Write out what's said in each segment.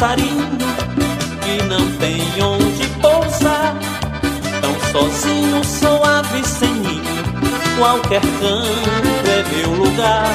passarinho que não tem onde pousar. Tão sozinho, sou ave sem ninho, qualquer canto é meu lugar.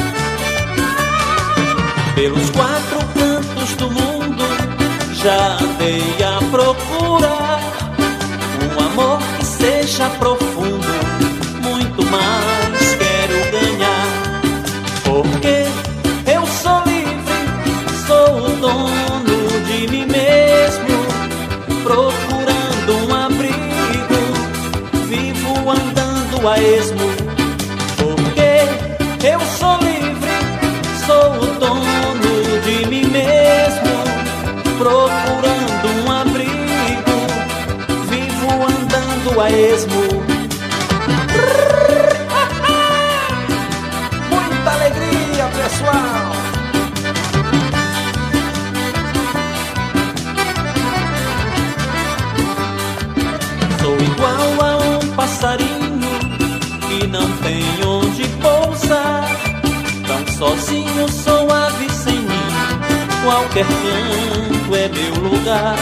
Pelos quatro cantos do mundo já andei a procurar um amor que seja profundo, muito mais quero ganhar. Porque eu sou livre, sou o dono de mim mesmo, procurando um abrigo, vivo andando a esmo. Porque eu sou livre, sou o dono de mim mesmo, procurando um abrigo, vivo andando a esmo. Muita alegria, pessoal! Sou igual a um passarinho que não tem onde pousar. Tão sozinho, sou ave sem ninho, qualquer canto é meu lugar.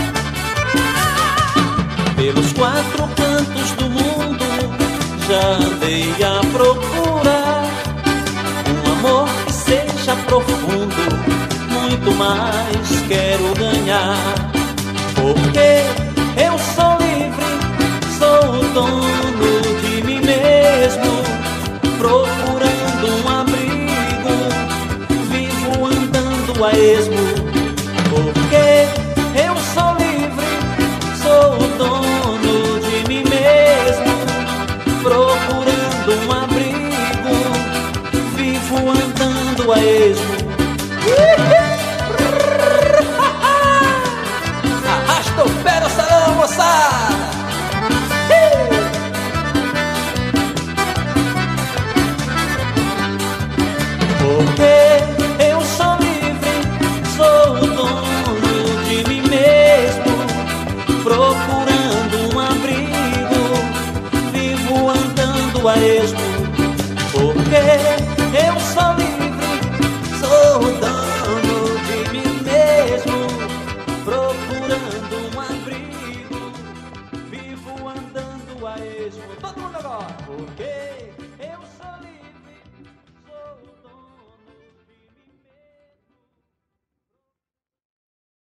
Pelos quatro cantos do mundo já andei a procurar um amor que seja profundo, muito mais quero ganhar. Porque eu sou livre, sou o dono de mim mesmo, procurando um abrigo, vivo andando a esmo. Porque eu sou livre, sou o dono de mim mesmo, procurando um abrigo, vivo andando a esmo. Arrasta o pé no salão, moçada! Porque eu sou livre, sou o dono de mim mesmo, procurando um abrigo, vivo andando a esmo. Porque eu sou livre, sou o dono de mim mesmo, procurando um abrigo, vivo andando a esmo. Todo mundo agora! Porque eu sou livre, sou o dono.